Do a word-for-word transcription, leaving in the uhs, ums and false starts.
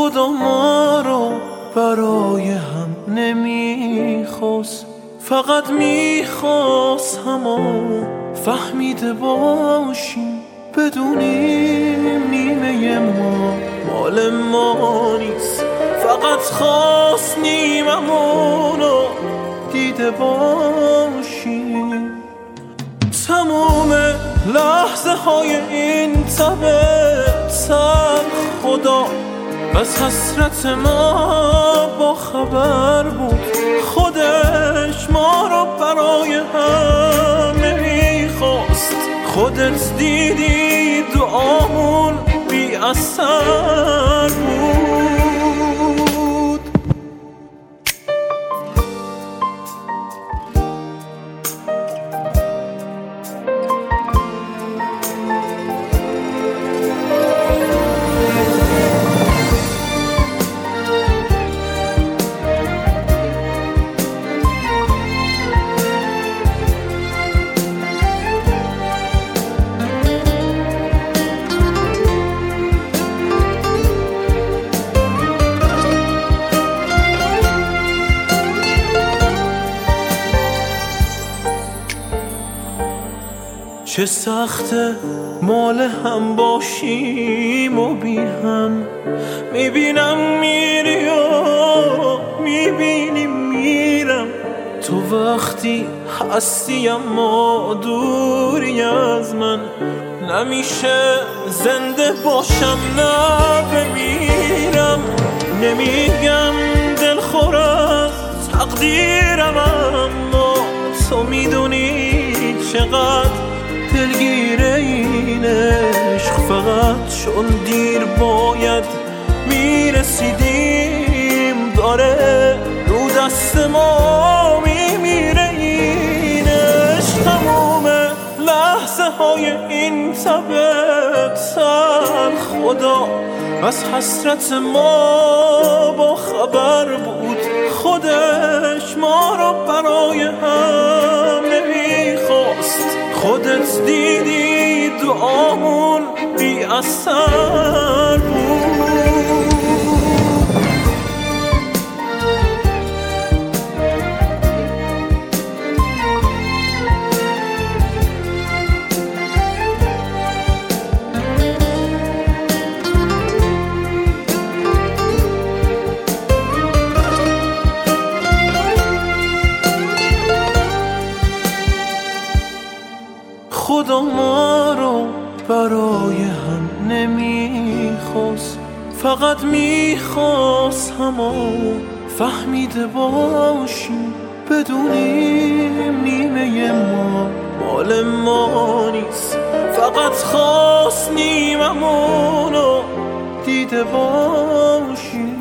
خدا ما رو برای هم نمیخواست، فقط میخواست همو فهمیده باشیم، بدونیم نیمه ما مال ما نیست، فقط خواست نیممونو دیده باشیم. تموم لحظه های این تبت خدا از حسرت ما با خبر بود، خودش ما رو برای هم نمیخواست، خودت دیدی دعامون بی اثر بود. چه سخته مال هم باشیم و بی هم، میبینم میری و میبینی میرم، تو وقتی هستی اما دوری از من، نمیشه زنده باشم نه بمیرم، نمیگم دلخور از تقدیرم، اما تو میدونی چقدر دلگیره این عشق، فقط چون دیر باید میرسیدیم، داره رو دست ما میمیره این عشق. تموم لحظه های این تبت خدا از حسرت ما با خبر بود، خودش ما رو برای هم نمیخواست، خودت دیدی دعامون بی اثر بود. خدا ما رو برای هم نمیخواست، فقط میخواست همو فهمیده باشیم، بدونیم نیمه ما مال ما نیست، فقط خواست نیممونو دیده باشیم.